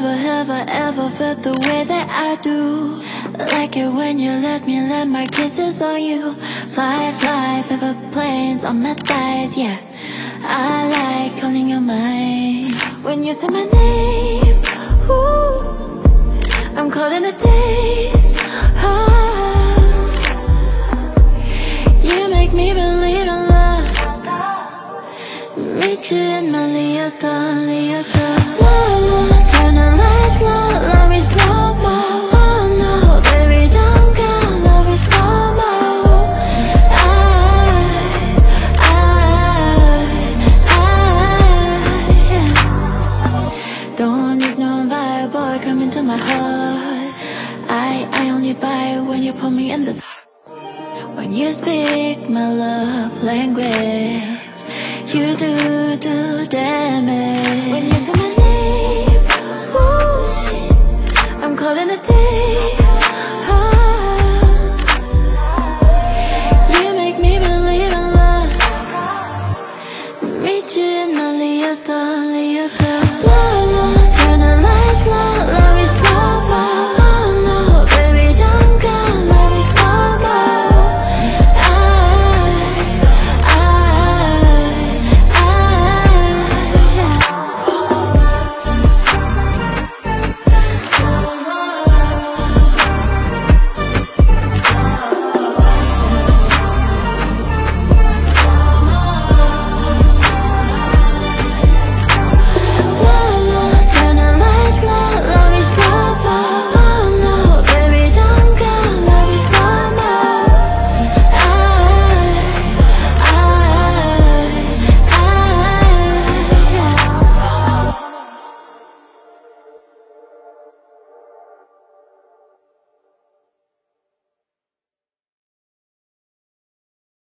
never have I ever felt the way that I do. Like it when you let me land my kisses on you. Fly, fly, paper planes on my thighs, yeah. I like calling your mind. When you say my name, ooh, I'm calling the days. Oh, you make me believe in love. Meet you in my Leotard, Leotard. Turn the lights low, love me slow-mo. Oh no, baby, don't go, love me slow-mo. Don't need no vibe, boy, come into my heart. I only buy when you put me in the dark. When you speak my love language, you do damage. When you say